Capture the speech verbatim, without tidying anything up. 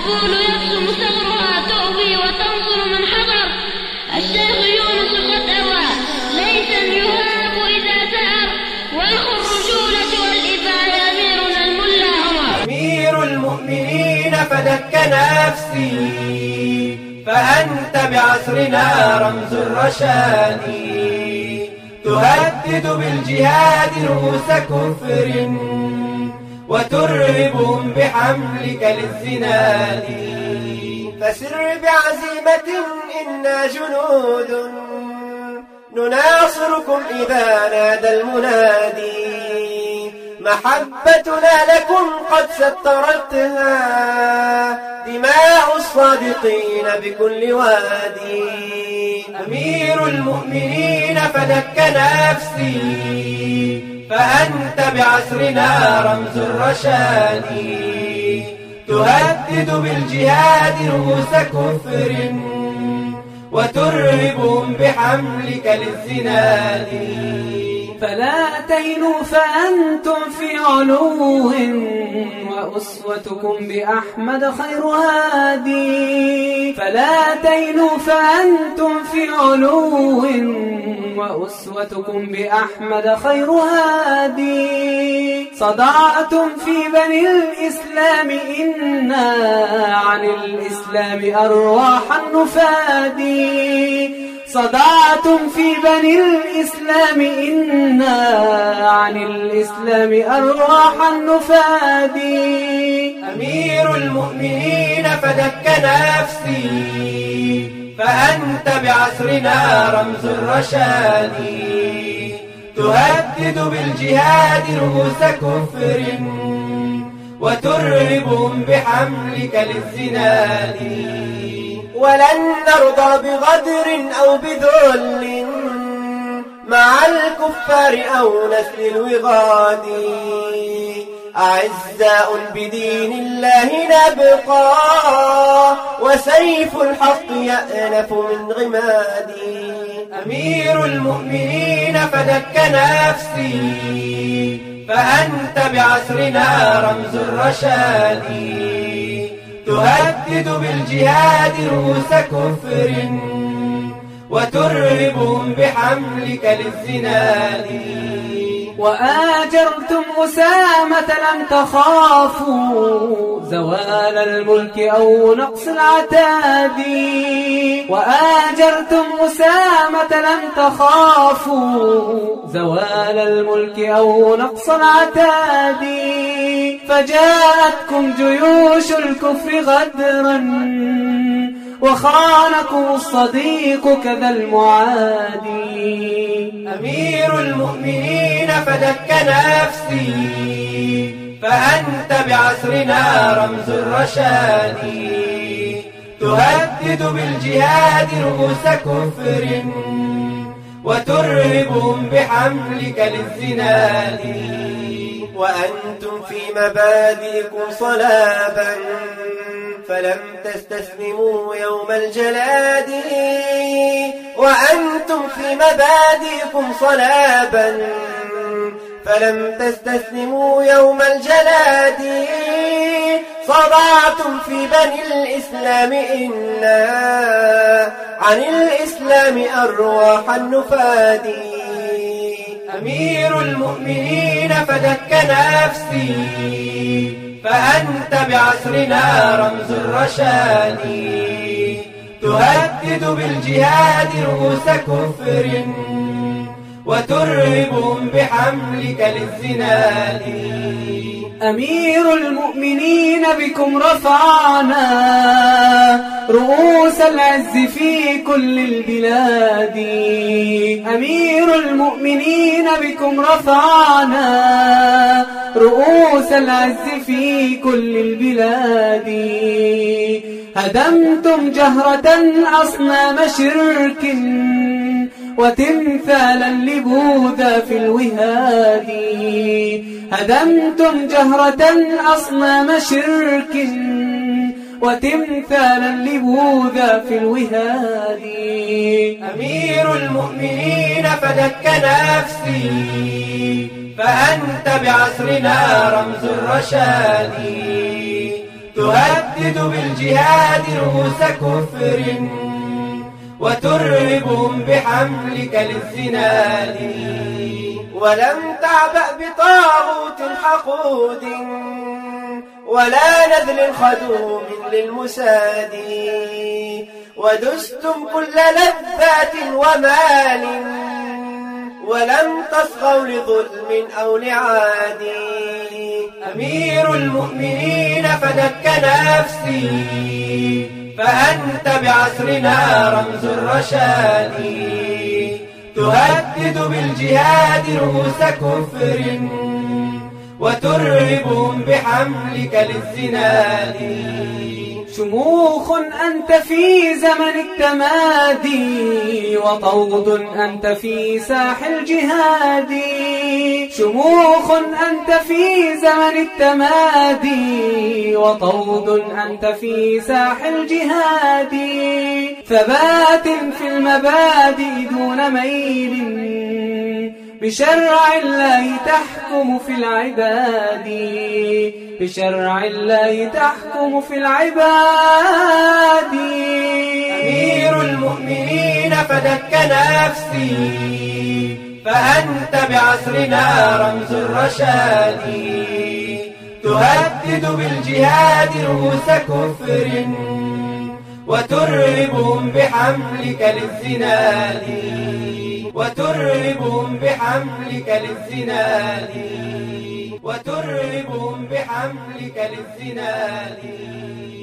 العقول يقسم ثغرها تؤوي وتنصر من حضر. الشيخ يونس قد أوى ليس يهاب إذا سهر، وأخو الرجولة والإباء أميرنا الملا عمر. أمير المؤمنين فدك نفسي، فأنت بعصرنا رمز الرشاد، تهدد بالجهاد رؤوس كفر وترهبهم بحملك للزناد. فسر بعزيمة إنا جنود نناصركم إذا نادى المنادي، محبتنا لكم قد سترتها دماء الصادقين بكل وادي. أمير المؤمنين فدك نفسي، فأنت بعصرنا رمز الرشاد، تهدد بالجهاد رؤوس كفر وترهبهم بحملك للزناد. فلا تهنوا فأنتم في علو، وأسوتكم بأحمد خير هادي. فلا تهنوا فأنتم في علو، وأسوتكم بأحمد خير هادي. صدعتم في بني الإسلام إنا عن الإسلام أرواح النفادي. صدعتم في بني الإسلام إنا عن الإسلام أرواح النفادي. أمير المؤمنين فدك نفسي، فأنت بعصرنا رمز الرشاد، تهدد بالجهاد رؤوس كفر وترهبهم بحملك للزناد. ولن نرضى بغدر أو بذل مع الكفار أو نسل الوغاد. أعزاء بدين الله نبقى، وسيف الحق يأنف من غمادي. أمير المؤمنين فدك نفسي، فأنت بعصرنا رمز الرشاد، تهدد بالجهاد رؤوس كفر وترهبهم بحملك للزناد. وآجرتم أسامة لم تخافوا زوال الملك أو نقص العتاد. وآجرتم أسامة لم تخافوا زوال الملك أو نقص العتاد. فجاءتكم جيوش الكفر غدرا، وخانكم الصديق كذا المعادي. أمير المؤمنين فدك نفسي، فأنت بعصرنا رمز الرشاد، تهدد بالجهاد رؤوس كفر وترهبهم بحملك للزناد. وأنتم في مبادئكم صلابا، فلم تستسلموا يوم الجلاد. وأنتم في مبادئكم صلابا، فلم تستسلموا يوم الجلاد. صدعتم في بني الإسلام إنا عن الإسلام أرواح النفاد. أمير المؤمنين فدك نفسي، فأنت بعصرنا رمز الرشاد، تهدد بالجهاد رؤوس كفر وترهبهم بحملك للزناد. أمير المؤمنين بكم رفعنا رؤوس العز في كل البلاد. أمير المؤمنين بكم رفعنا رؤوس العز في كل البلاد. هدمتم جهرة أصنام شرك وتمثالا لبوذا في الوهاد. هدمتم جهرة أصنام شرك وتمثالا لبوذا في الوهاد. أمير المؤمنين فدك نفسي، فأنت بعصرنا رمز الرشاد، تهدد بالجهاد رؤوس كفر وترهبهم بحملك للزناد. ولم تعبأ بطاغوت حقود ولا نذل خدوم للمساد، ودستم كل لذات ومال ولم تصغوا لظلم أو لعاد. أمير المؤمنين فدك نفسي فأنت بعصرنا رمز الرشاد، تهدد بالجهاد رؤوس كفر وترهبهم بحملك للزناد. شموخ أنت في زمن التمادي وطود أنت في ساح الجهاد. شموخ أنت في زمن التمادي وطود أنت في ساح الجهاد. ثبات في المبادئ دون ميل بشرع الله تحكم في العباد. بشرع الله تحكم في العباد. أمير المؤمنين فدك نفسي فأنت بعصرنا رمز الرشاد، تهدد بالجهاد رؤوس كفر وترهبهم بحملك للزناد. وترهبهم بحملك للزناد. وترهبهم بحملك للزناد.